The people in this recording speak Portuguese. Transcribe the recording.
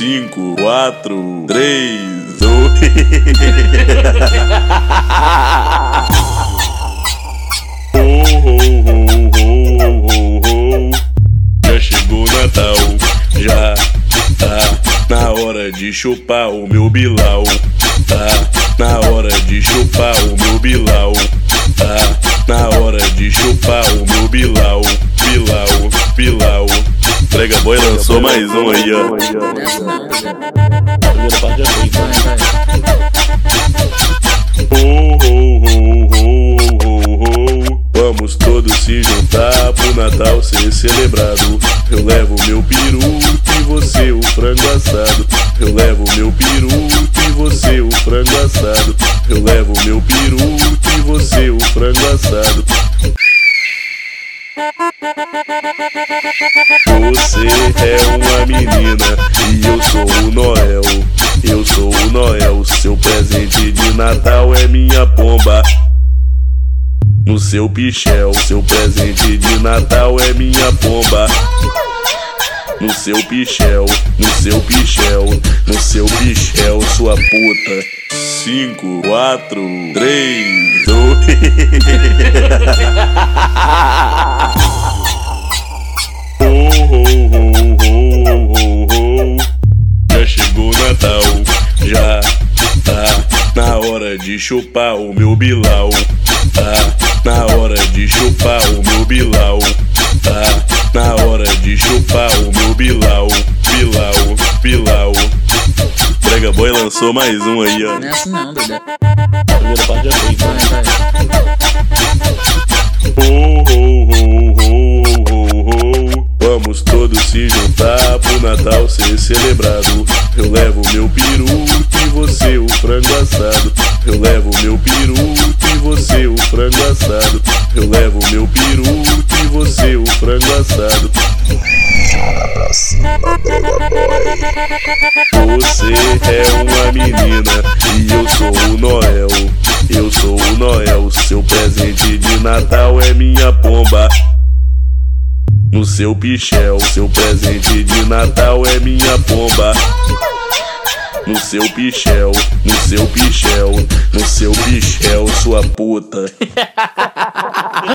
5, 4, 3, 2. Já chegou o Natal, já tá na hora de chupar o meu Bilal. Tá na hora de chupar o meu Bilal. Tá na hora de chupar o meu Bilal. Bilal, Bilal. Prega Boy lançou mais um aí, ó. Primeira parte já foi. Vamos todos se juntar pro Natal ser celebrado. Eu levo meu peru e você o frango assado. Eu levo meu peru e você o frango assado. Eu levo meu peru e você o frango assado. Você é uma menina e eu sou o Noel. Eu sou o Noel, seu presente de Natal é minha pomba. No seu pichel, seu presente de Natal é minha pomba. No seu pichel, no seu pichel, no seu pichel, sua puta. 5, 4, 3, 2. Já chegou o Natal, já tá na hora de chupar o meu Bilal. Tá na hora de chupar o meu Bilal. Tá na hora de chupar o meu Bilal. Bilal, Bilal. Prega Boy lançou mais um aí, ó. Não é assim não, doido. Primeira parte já foi. Vamos todos se juntar pro Natal ser celebrado. Eu levo meu peru e você o frango assado. Eu levo meu peru e você o frango assado. Eu levo meu peru e você o frango assado. Você é uma menina e eu sou o Noel. Eu sou o Noel, seu presente de Natal é minha pomba. No seu pichel, seu presente de Natal é minha pomba. No seu pichel, no seu pichel, no seu pichel, sua puta.